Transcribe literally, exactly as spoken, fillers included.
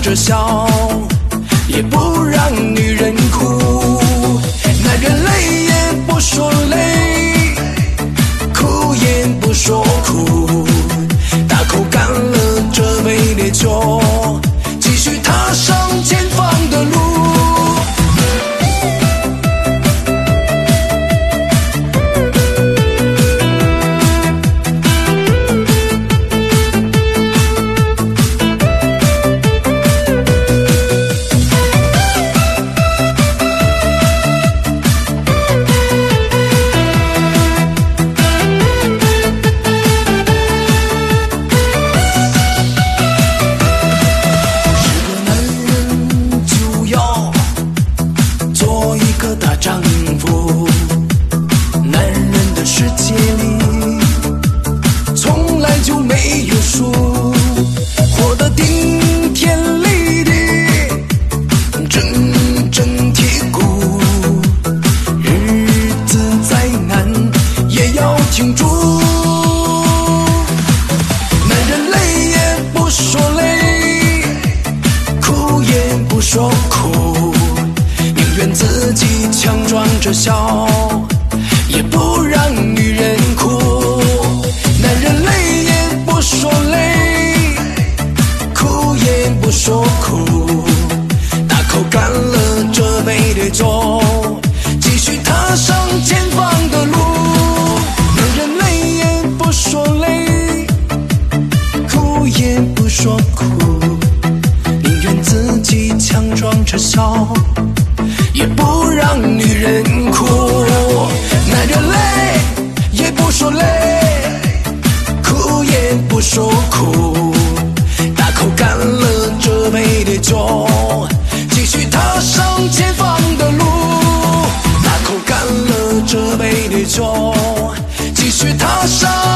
着笑，也不让女人哭。男人累也不说累，哭也不说苦，大口干了这杯烈酒，继续踏上前方的路。说苦，宁愿自己强装着笑，也不让女人哭。男人累也不说累，哭也不说苦，大口干了这杯烈酒，继续踏上前方的路。男人累也不说累，哭也不说苦，自己强装着笑，也不让女人哭。男人累也不说累，哭也不说苦，大口干了这杯烈酒，继续踏上前方的路。大口干了这杯烈酒，继续踏上